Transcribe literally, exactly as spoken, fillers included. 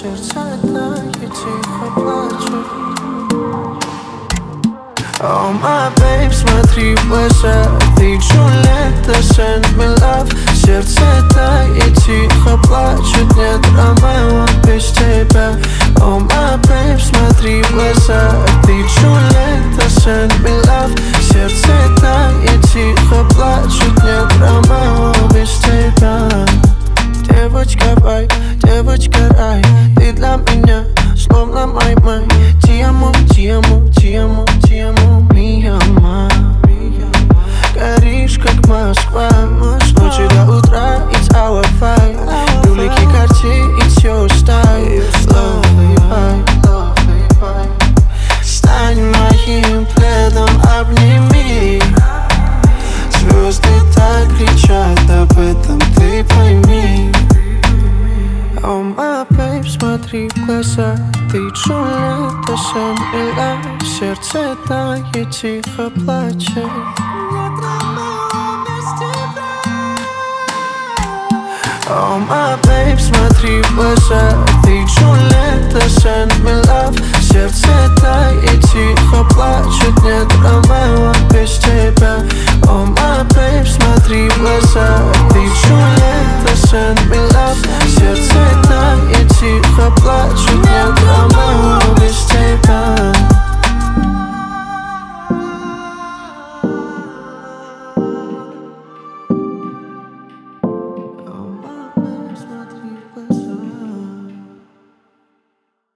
сердце тает, тихо плачет. Oh my babe, смотри в глаза, ты Джульетта, send me love. Сердце тает, тихо плачет, нет Ромео без тебя. Oh my babe, смотри в глаза, ты Джульетта, send me love. Сердце тает, тихо плачет, нет Ромео без тебя. Девочка вай, девочка рай, ты для меня словно май-май. Ти-амо, ти-амо, ти-амо, ти-амо, ми-ама. Горишь как Москва, с ночи до утра, it's our fight. Люблики Cartier, it's your style. Love и vibe, love и vibe. Стань моим пледом, обними. Звезды так кричат об этом, ты пойми. Oh my babe, смотри в глаза, ты Джульетта, send me love. Сердце тает, тихо плачет. Oh my babe, смотри в глаза,